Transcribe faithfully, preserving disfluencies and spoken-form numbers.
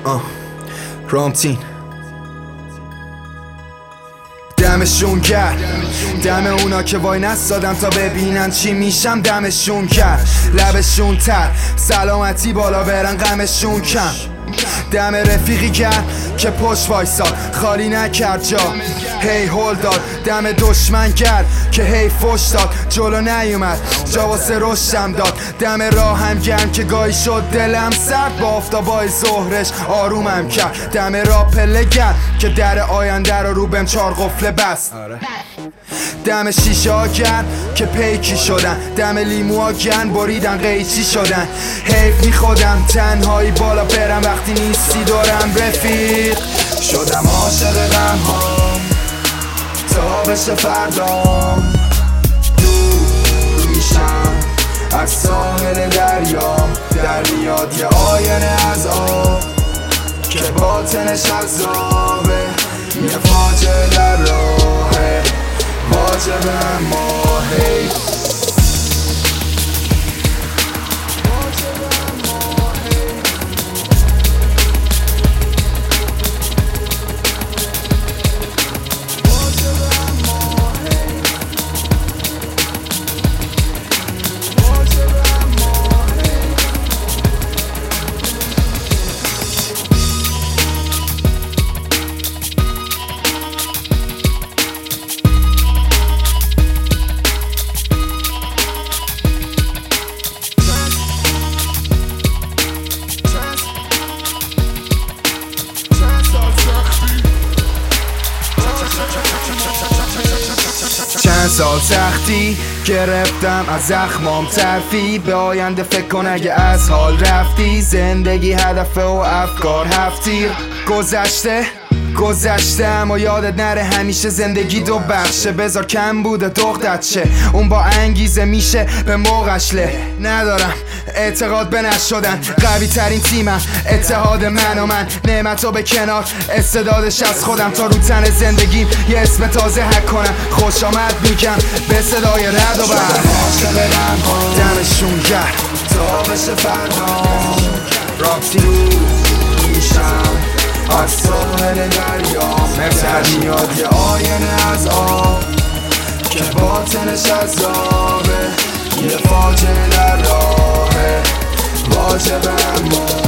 آه رامتین دمشون کرد، دم اونا که وای نستادن تا ببینن چی میشم. دمشون کرد، لبشون تر، سلامتی بالا برن غمشون کم. دم رفیقی کرد که پشت وایساد خالی نکرد جا، هی هول داد. دم دشمن کرد که هی فش داد، جلو نیومد جا واسه رشدم داد. دم راهم گرم که گاهی شد دلم سرد، با آفتابای ظهرش آرومم کرد. دم را پله گرد که در آینده رو رو بهم چار قفله بست. دم شیشه ها گرد که پیکی شدن، دم لیموها گرد بریدن قیچی شدن. حیف می خودم تنهایی بالا برم وقتی نیستی دورم رفیق. شدم عاشق غم هام تا بشه فردام، دور میشم از ساحل دریام. در میاد یه آینه از آب که باطنش عذابه، یه فاجعه در راهه واجب اما هی. چند سال سختی گرفتم از زخمام ترفی، به آینده فکر کن اگه از حال رفتی. زندگی هدف و افکار هفتیر گذشته گذشته اما یادت نره همیشه زندگی دو بخشه. بذار کم بوده دختت شه، اون با انگیزه میشه به موقعش له. ندارم اعتقاد به نشدن، قوی ترین تیمم اتحاد من و من. نعمتو به کنار استعدادش از خودم، تا رو تن زندگیم یه اسم تازه حک کنم. خوش آمد میگم به صدای رد و برق، دمشون گرد تا بشه فردام. رامتین میشم از ساحل دریام، در میاد یه آینه از آب که باطنش عذابه، یه فاجعه در راهه واجب اما